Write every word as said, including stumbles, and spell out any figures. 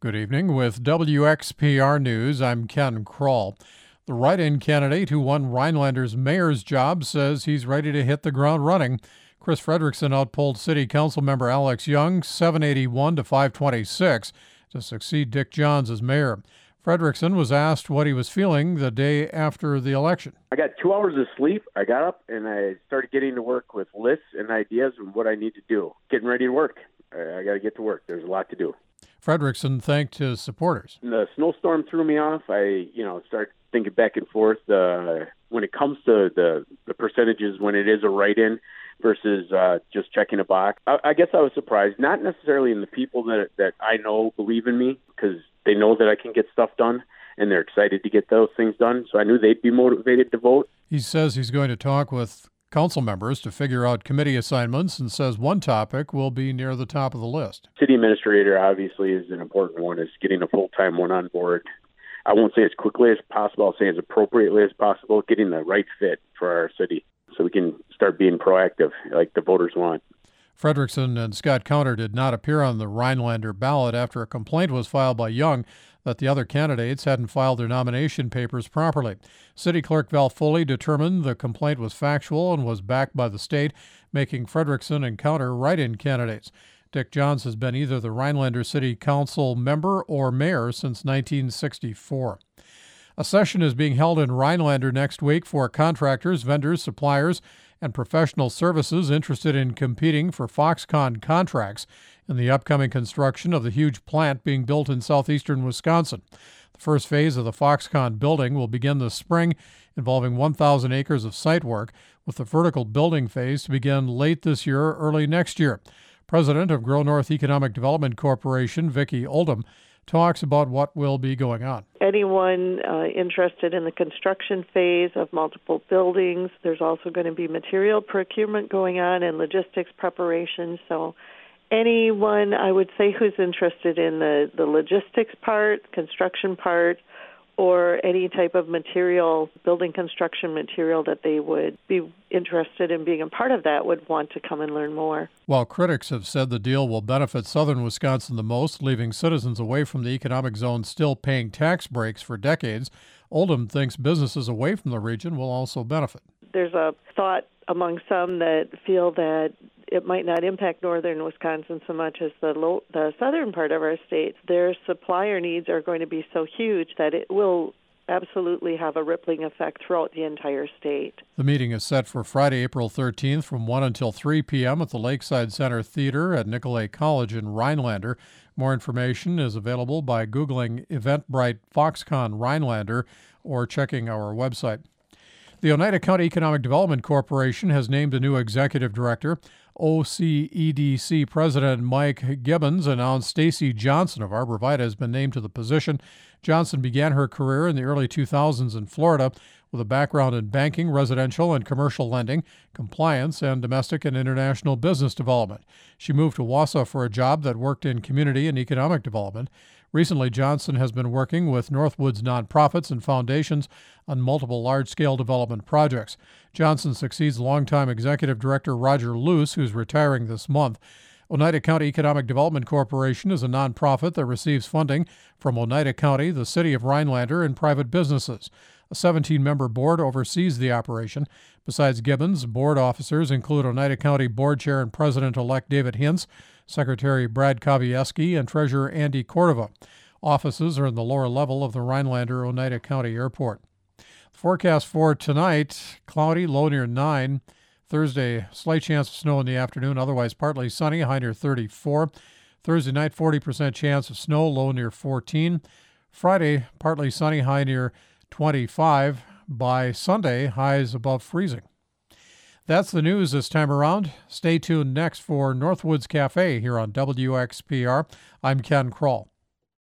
Good evening. With W X P R News, I'm Ken Kroll. The write-in candidate who won Rhinelander's mayor's job says he's ready to hit the ground running. Chris Frederickson outpolled City Council member Alex Young seven eighty-one to five twenty-six to succeed Dick Johns as mayor. Frederickson was asked what he was feeling the day after the election. I got two hours of sleep. I got up and I started getting to work with lists and ideas and what I need to do. Getting ready to work. I, I got to get to work. There's a lot to do. Frederickson thanked his supporters. The snowstorm threw me off. I, you know, started thinking back and forth. Uh, when it comes to the, the percentages, when it is a write-in versus uh, just checking a box, I, I guess I was surprised. Not necessarily in the people that that I know believe in me, because they know that I can get stuff done, and they're excited to get those things done. So I knew they'd be motivated to vote. He says he's going to talk with council members to figure out committee assignments, and says one topic will be near the top of the list. City administrator obviously is an important one, is getting a full-time one on board. I won't say as quickly as possible. I'll say as appropriately as possible, getting the right fit for our city so we can start being proactive like the voters want. Frederickson and Scott Counter did not appear on the Rhinelander ballot after a complaint was filed by Young that the other candidates hadn't filed their nomination papers properly. City Clerk Val Foley determined the complaint was factual and was backed by the state, making Frederickson and Counter write-in candidates. Dick Johns has been either the Rhinelander City Council member or mayor since nineteen sixty-four. A session is being held in Rhinelander next week for contractors, vendors, suppliers, and professional services interested in competing for Foxconn contracts in the upcoming construction of the huge plant being built in southeastern Wisconsin. The first phase of the Foxconn building will begin this spring, involving one thousand acres of site work, with the vertical building phase to begin late this year or early next year. President of Grow North Economic Development Corporation, Vicki Oldham, talks about what will be going on. Anyone uh, interested in the construction phase of multiple buildings, there's also going to be material procurement going on and logistics preparation. So anyone, I would say, who's interested in the, the logistics part, construction part, or any type of material, building construction material that they would be interested in being a part of that would want to come and learn more. While critics have said the deal will benefit southern Wisconsin the most, leaving citizens away from the economic zone still paying tax breaks for decades, Oldham thinks businesses away from the region will also benefit. There's a thought among some that feel that it might not impact northern Wisconsin so much as the low, the southern part of our state. Their supplier needs are going to be so huge that it will absolutely have a rippling effect throughout the entire state. The meeting is set for Friday, April thirteenth from one until three p.m. at the Lakeside Center Theater at Nicolet College in Rhinelander. More information is available by Googling Eventbrite Foxconn Rhinelander or checking our website. The Oneida County Economic Development Corporation has named a new executive director. O C E D C President Mike Gibbons announced Stacy Johnson of Arbor Vitae has been named to the position. Johnson began her career in the early two thousands in Florida with a background in banking, residential and commercial lending, compliance, and domestic and international business development. She moved to Wausau for a job that worked in community and economic development. Recently, Johnson has been working with Northwoods nonprofits and foundations on multiple large-scale development projects. Johnson succeeds longtime Executive Director Roger Luce, who's retiring this month. Oneida County Economic Development Corporation is a nonprofit that receives funding from Oneida County, the city of Rhinelander, and private businesses. A seventeen-member board oversees the operation. Besides Gibbons, board officers include Oneida County Board Chair and President-elect David Hintz, Secretary Brad Kavieski, and Treasurer Andy Cordova. Offices are in the lower level of the Rhinelander-Oneida County Airport. The forecast for tonight, cloudy, low near nine. Thursday, slight chance of snow in the afternoon, otherwise partly sunny, high near thirty-four. Thursday night, forty percent chance of snow, low near fourteen. Friday, partly sunny, high near twenty-five. By Sunday, highs above freezing. That's the news this time around. Stay tuned next for Northwoods Cafe here on W X P R. I'm Ken Kroll.